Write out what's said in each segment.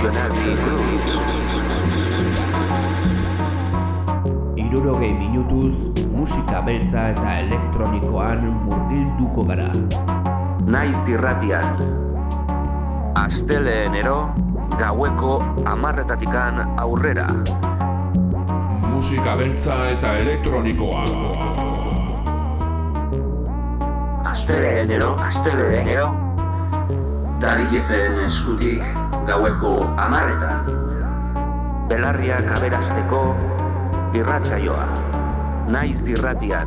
Revolutionary Grooves. 60 minutuz musika beltza eta elektronikoan murgilduko gara. Naiz irratian. Asteleenero gaueko 10:00 aurrera. Musika beltza eta elektronikoa. Asteleenero. Darijefen eskutik gaueko 10:00. Belarriak aberasteko irratsaioa. Naiz irratia,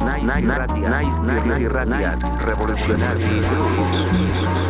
Revolutionary Grooves.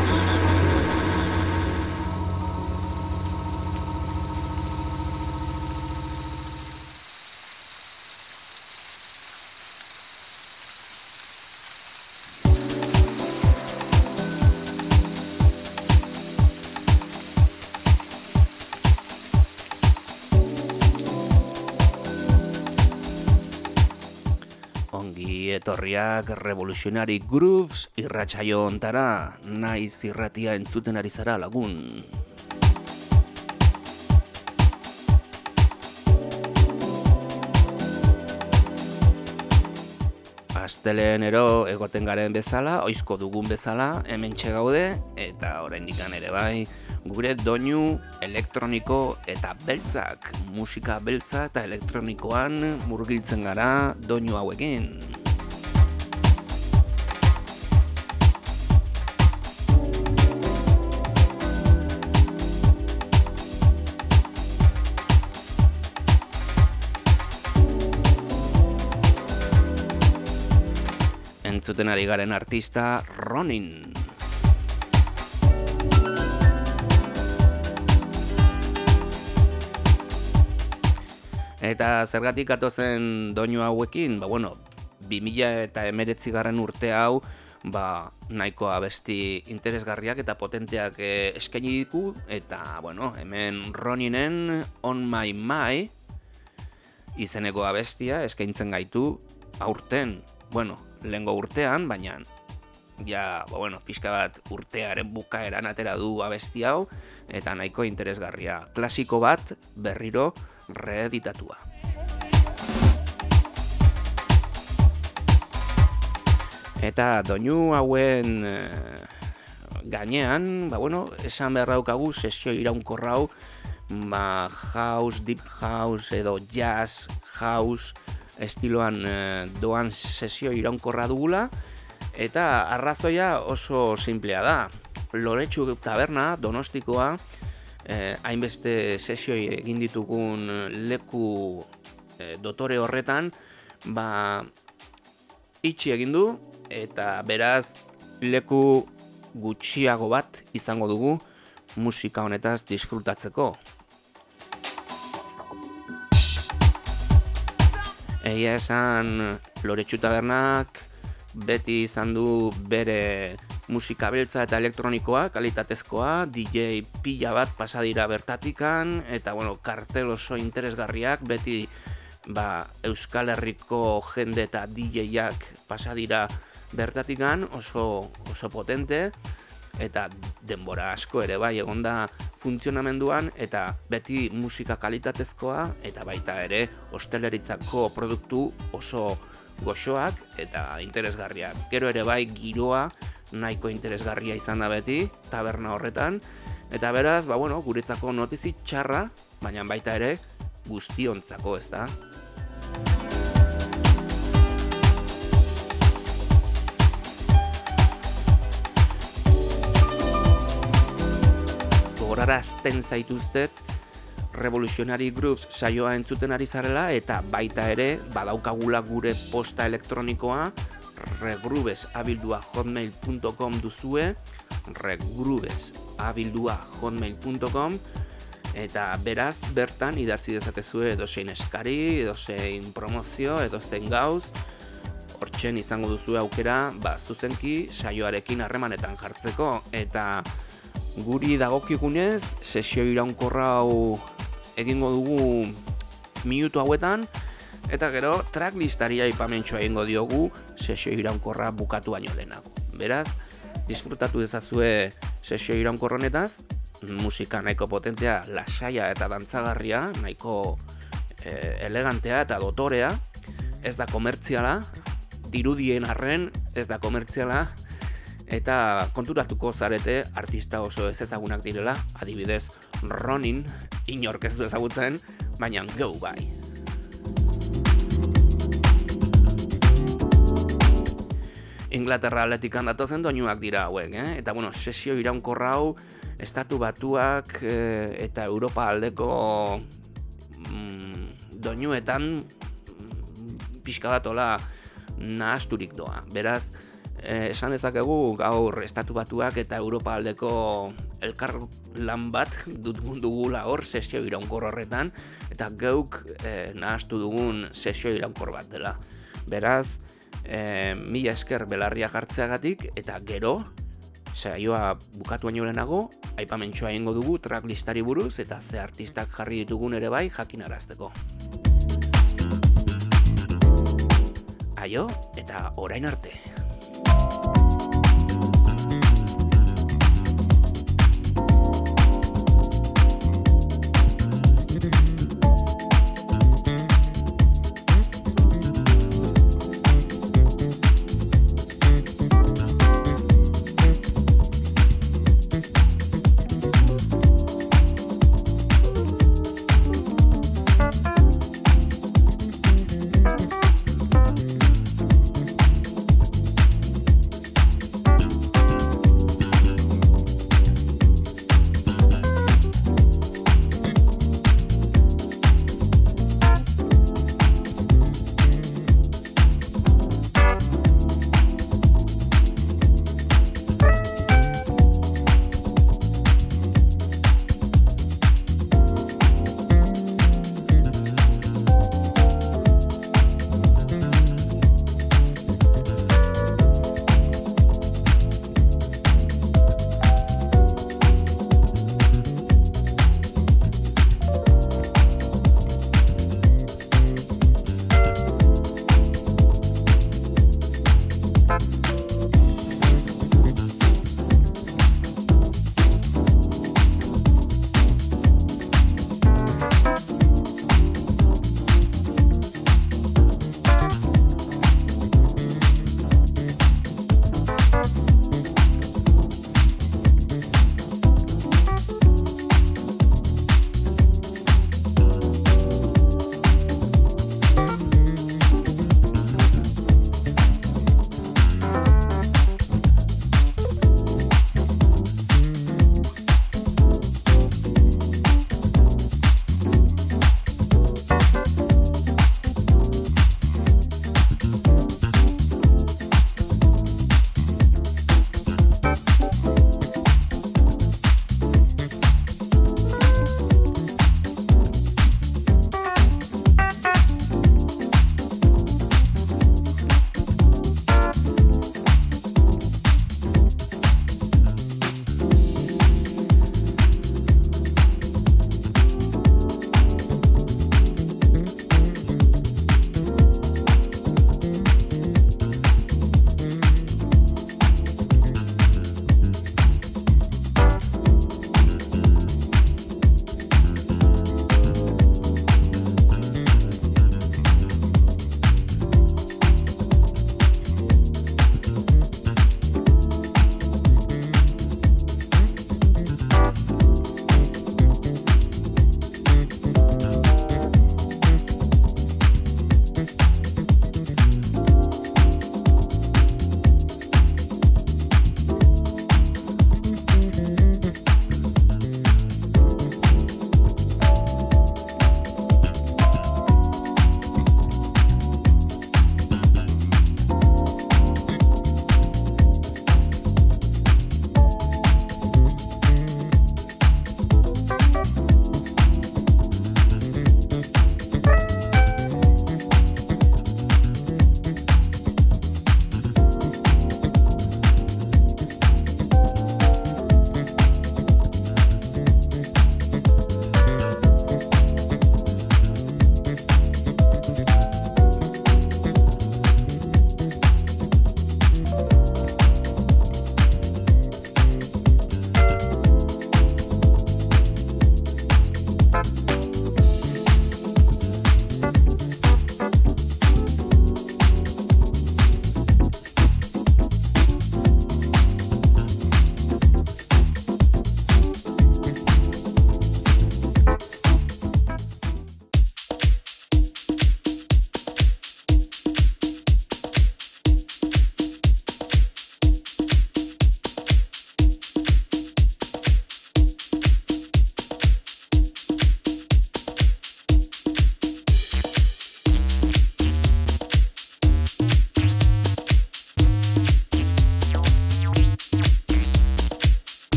Etorriak Revolutionary Grooves irratsaio hontara, naiz irratia entzuten ari zara lagun. Asteleenero egoten garen bezala, oizko dugun bezala, hementxe gaude, eta oraindik ere bai, gure doinu elektroniko eta beltzak, musika beltza eta elektronikoan murgiltzen gara doinu hauekin. Entzuten ari garen artista Ronin. Eta zergatik atozen doinu hauekin, 2019 urte hau, nahiko abesti interesgarriak eta potenteak eskaini ditu, eta, hemen Roninen On My My izeneko abestia eskaintzen gaitu aurten, lehengo urtean, baina pixka bat urtearen bukaeran atera du abesti hau, eta nahiko interesgarria. Klasiko bat berriro reeditatua. Eta doinu hauen gainean, esan behar daukagu sesio iraunkorra hau, house, deep house edo jazz house estiloan doan sesio iraunkorra dugula, eta arrazoia oso simplea da. Loretsu Taberna, Donostikoa, hainbeste sesioi egin ditugun leku dotore horretan, itxi egin du, eta beraz leku gutxiago bat izango dugu musika honetaz disfrutatzeko. Egia esan, Loretsu Tabernak beti izan du bere musika beltza eta elektronikoa, kalitatezkoa, DJ pila bat pasadira bertatikan, eta kartel oso interesgarriak, beti Euskal Herriko jende eta DJ-ak pasadira bertatikan, oso potente, eta denbora asko ere bai egonda funtzionamenduan, eta beti musika kalitatezkoa, eta baita ere osteleritzako produktu oso goxoak eta interesgarriak. Gero ere bai giroa nahiko interesgarria izan da beti taberna horretan, eta beraz, guretzako notizi txarra, baina baita ere guztiontzako, ez da? Gogorarazten zaituztet Revolutionary Grooves saioa entzuten ari zarela, eta baita ere badaukagula gure posta elektronikoa, regrooves@hotmail.com duzue, regrooves@hotmail.com, eta beraz bertan idatzi dezakezue edozein eskari, edozein promozio, edozein gauz, hortzen izango duzue aukera, zuzenki saioarekin harremanetan jartzeko, eta guri dagokigunez sesio iraunkorra hau egingo dugu minutu hauetan, eta gero tracklistari aipamentxoa egingo diogu sesio iraunkorra bukatu baino lehenago. Beraz, disfrutatu dezazue sesio iraunkor honetaz, musika nahiko potentea, lasaia eta dantzagarria, nahiko elegantea eta dotorea, ez da komertziala, dirudien arren ez da komertziala, eta konturatuko zarete artista oso ez ezagunak direla, adibidez Ronin, inork ez du ezagutzen, baina Go bai. Inglaterra aldetik datozen doinuak dira hauek, eta bueno, sesio iraunkorra hau Estatu Batuak eta Europa aldeko doinuetan pixka bat hola nahasturik doa. Beraz, esan dezakegu gaur Estatu Batuak eta Europa aldeko elkar lan bat dugula hor sesio iraunkor horretan, eta geuk nahastu dugun sesio iraunkor bat dela. Beraz, mila esker belarria jartzeagatik, eta gero, saioa bukatu baino lehenago, aipamentxoa egingo dugu tracklistari buruz eta ze artistak jarri ditugun ere bai jakinarazteko. Aio, eta orain arte.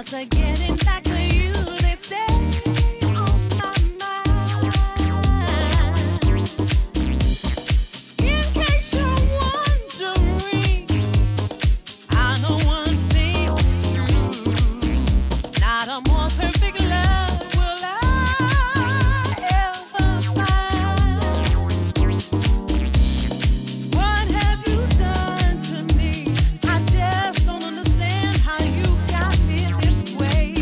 Way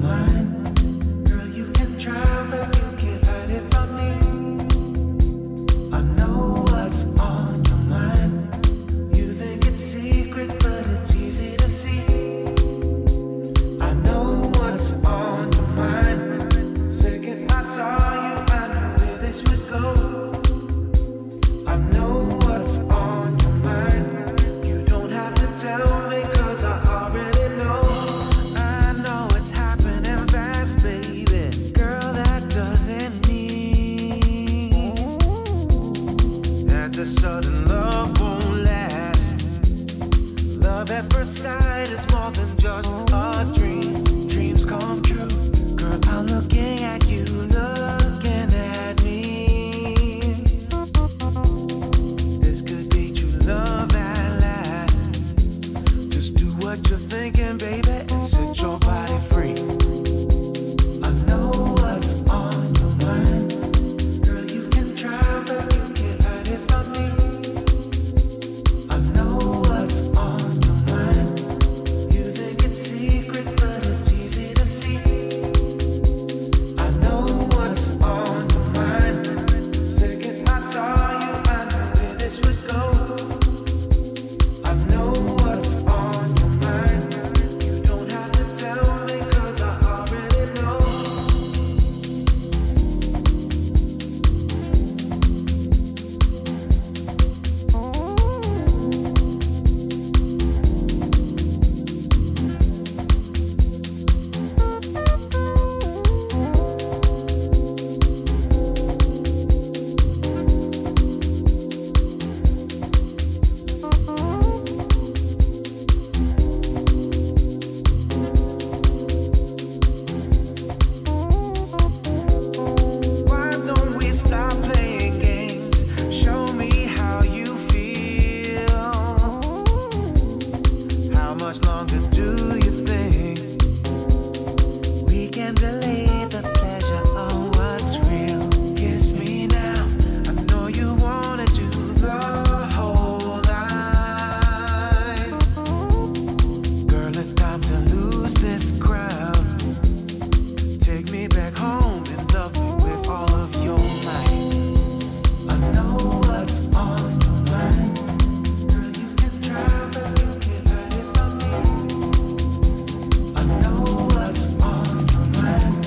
Mind.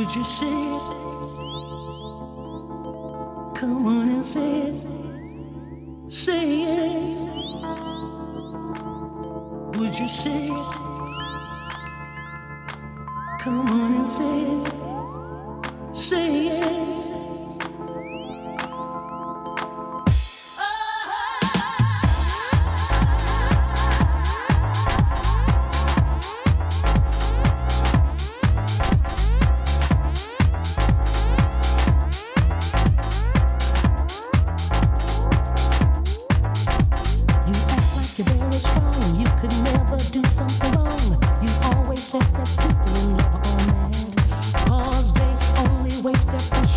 Would you say it? Come on and say it. Say it. Would you say it? Come on and say it. Say it. Said that people in love are mad, 'cause they only waste their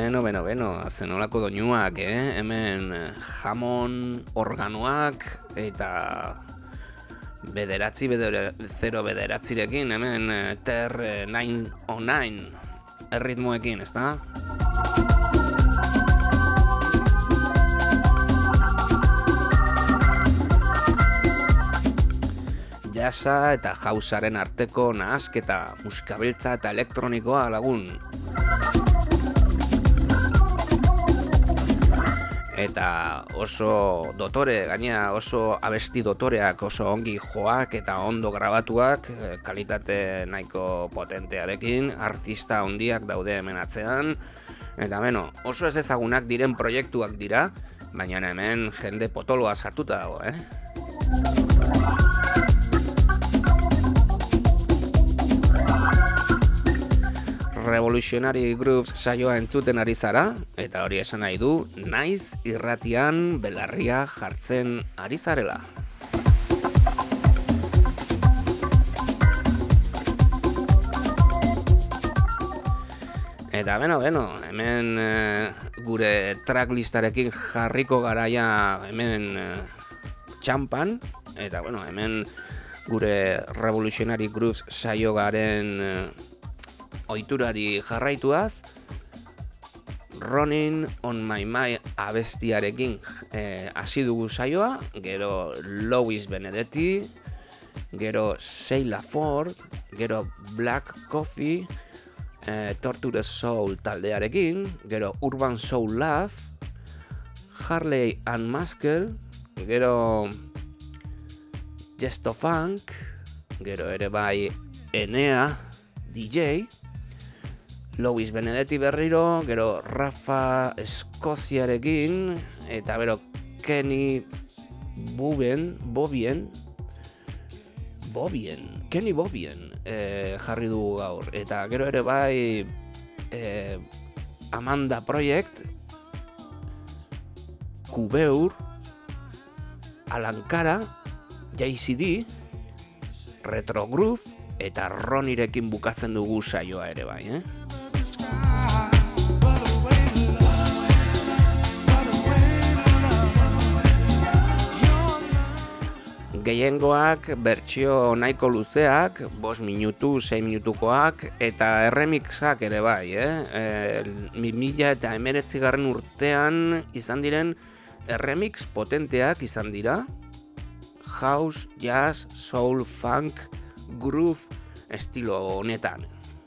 Beno, zenolako doinuak, hemen jamon organoak eta bederatzirekin, hemen Ter 909 erritmoekin, ezta? Jazza eta hausaren arteko nahasketa, musikabeltza eta elektronikoa lagun. Eta oso dotore, gainera oso abesti dotoreak, oso ongi joak eta ondo grabatuak, kalitate nahiko potentearekin, artista hondiak daude hemen atzean. Eta beno, oso ez ezagunak diren proiektuak dira, baina hemen jende potoloa sartuta dago, Revolutionary Grooves saioa entzuten ari zara, eta hori esan nahi du, naiz irratian belarria jartzen ari zarela. Eta beno, hemen gure tracklistarekin jarriko garaia hemen txampan, eta hemen gure Revolutionary Grooves saio garen ohiturari jarraituaz, Running on My Mind abestiarekin hasi dugu saioa, gero Louis Benedetti, gero Sheila Ford, gero Black Coffee, Torture Soul taldearekin, gero Urban Soul Love, Harley and Maskell, gero Gesto Funk, gero ere bai Enea DJ, Louis Benedetti berriro, gero Rafa Eskoziarekin, eta bero Kenny Bobien jarri dugu gaur. Eta gero ere bai Amanda Project, Kubeur, Alankara, JCD, Retro Groove, eta Ronirekin bukatzen dugu saioa ere bai, Gehiengoak bertsio nahiko luzeak, 5 minutu, 6 minutukoak, eta erremixak ere bai, 2019 urtean izan diren erremix potenteak izan dira, house, jazz, soul, funk, groove estilo honetan.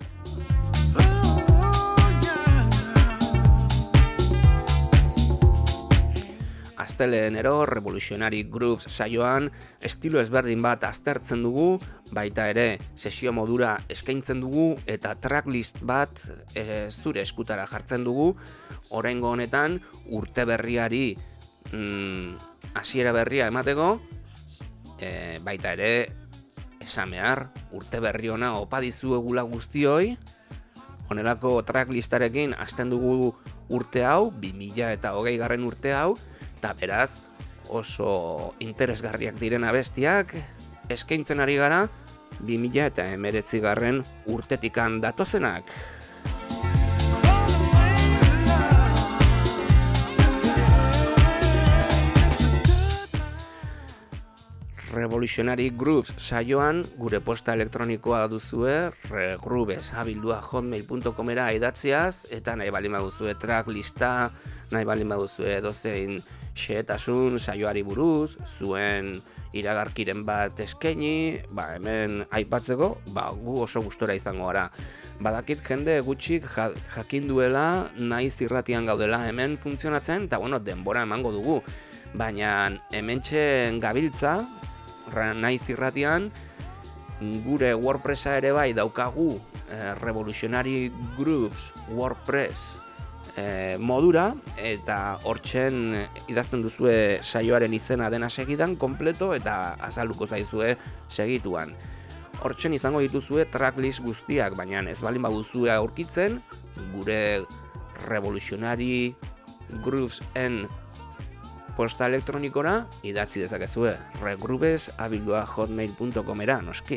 Astelehenero Revolutionary Grooves saioan estilo ezberdin bat aztertzen dugu, baita ere sesio modura eskaintzen dugu eta tracklist bat zure eskutara jartzen dugu. Oraingo honetan urte berriari hasiera berria emateko, baita ere esan behar urte berri ona opa dizuegula guztioi. Honelako tracklistarekin hasten dugu urte hau, 2020 urte hau, eta beraz oso interesgarriak diren abestiak eskaintzen ari gara 2019 urtetikan datozenak. Revolutionary Grooves saioan gure posta elektronikoa duzue regrooves@hotmail.comera idatziaz, eta nahi baldin baduzue tracklista, nahi baldin baduzue dozein xehetasun saioari buruz, zuen iragarkiren bat eskaini, hemen aipatzeko, gu oso gustora izango gara. Badakit jende gutxik jakin duela naiz irratian gaudela hemen funtzionatzen, eta denbora emango dugu, baina hementxe gabiltza naiz irratian, gure WordPressa ere bai daukagu, Revolutionary Grooves WordPress modura, eta hortzen idazten duzue saioaren izena dena segidan kompleto, eta azalduko zaizue segituan. Hortzen izango dituzue tracklist guztiak, baina ez baldin baduzue aurkitzen, gure Revolutionary Groovesen posta elektronikora idatzi dezakezue regrooves@hotmail.comera, noski.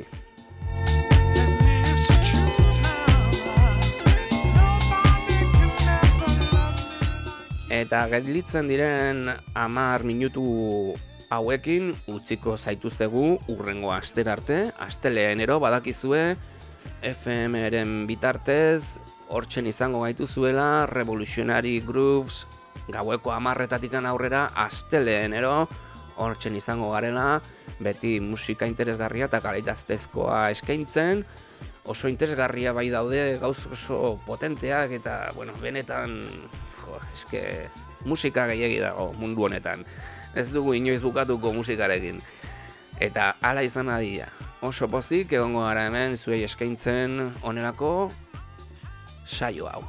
Eta gelditzen diren 10 minutu hauekin utziko zaituztegu urrengo astera arte, astelehenero badakizue FM-ren bitartez hortzen izango gaituzuela Revolutionary Grooves gaueko 10:00 aurrera astelehenero hortzen izango garela, beti musika interesgarria eta kalitatezkoa eskaintzen. Oso interesgarria bai daude, gauz oso potenteak eta, bueno, benetan, eske musika gehiegi dago mundu honetan. Ez dugu inoiz bukatuko musikarekin. Eta hala izan adia. Oso pozik egongo gara hemen zuei eskaintzen honelako saio hau.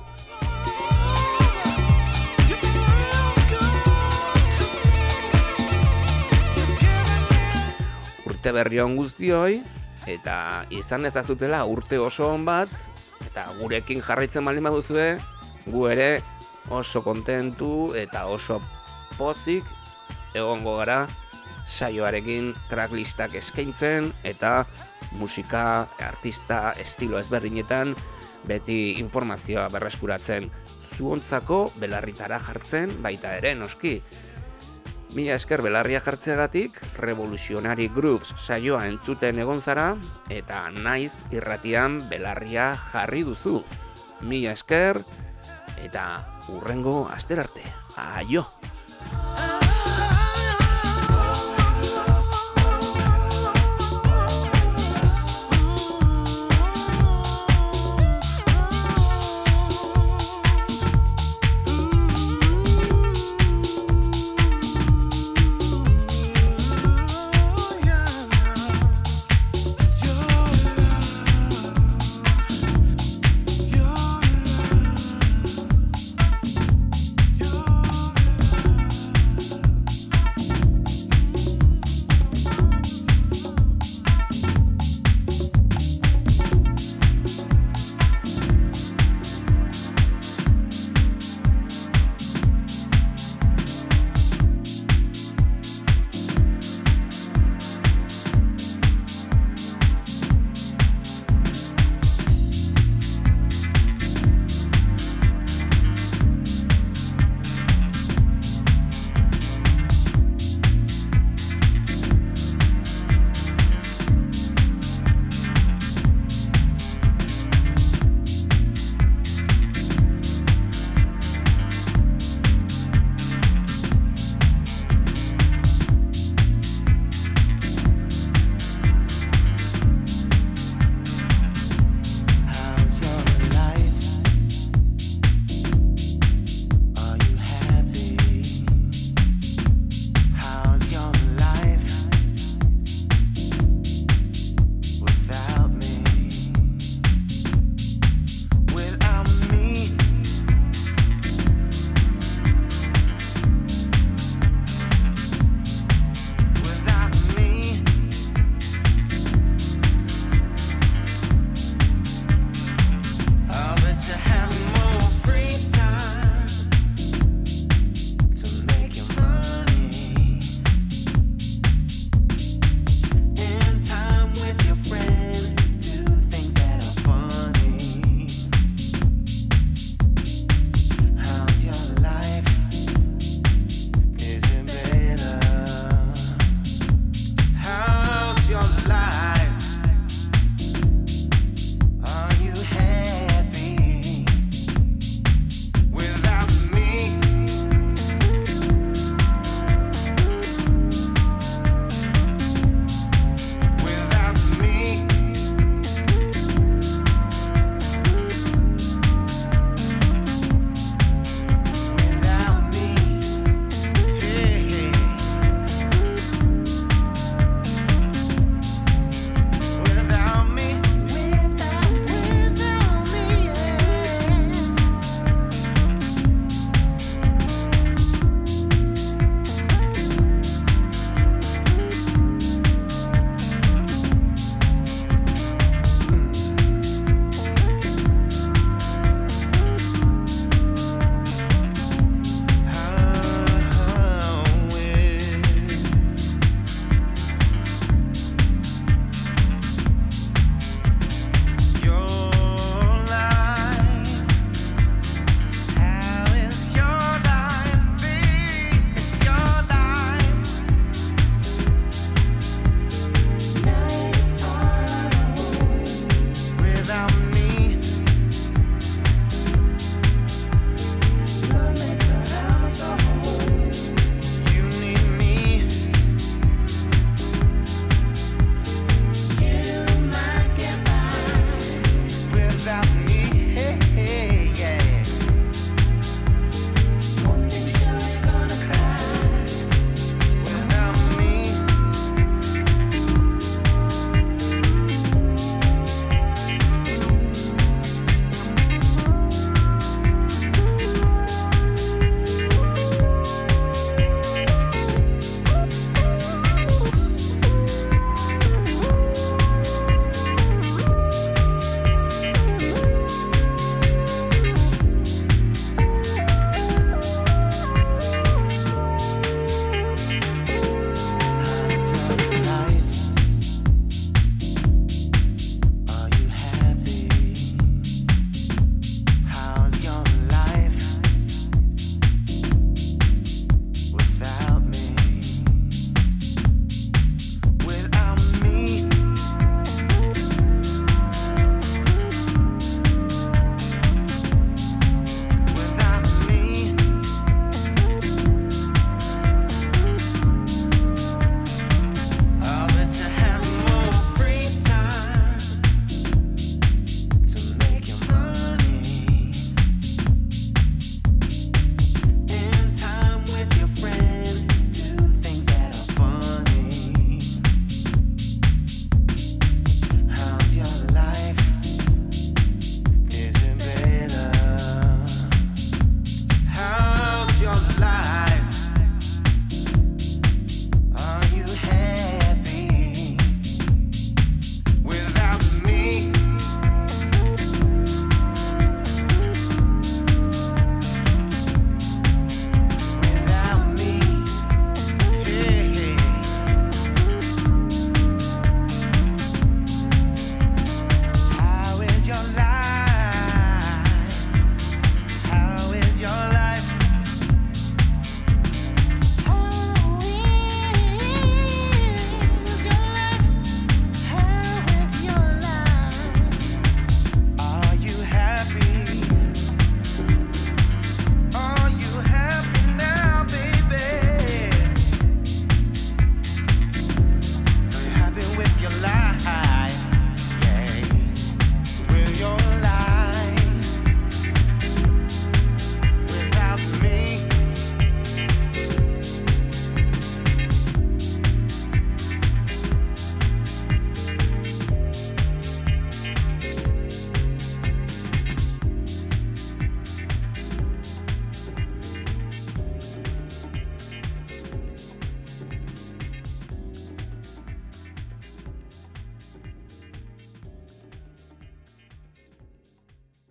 Urte berri on guztioi, eta izan ezazutela urte oso on bat, eta gurekin jarraitzen baldin baduzue, gu ere oso kontentu eta oso pozik egongo gara saioarekin tracklistak eskaintzen eta musika, artista, estilo ezberdinetan beti informazioa berreskuratzen zuontzako belarritara jartzen baita ere noski. Mila esker belarria jartzeagatik, Revolutionary Grooves saioa entzuten egon zara eta naiz irratian belarria jarri duzu. Mila esker eta urrengo asterarte. Aio!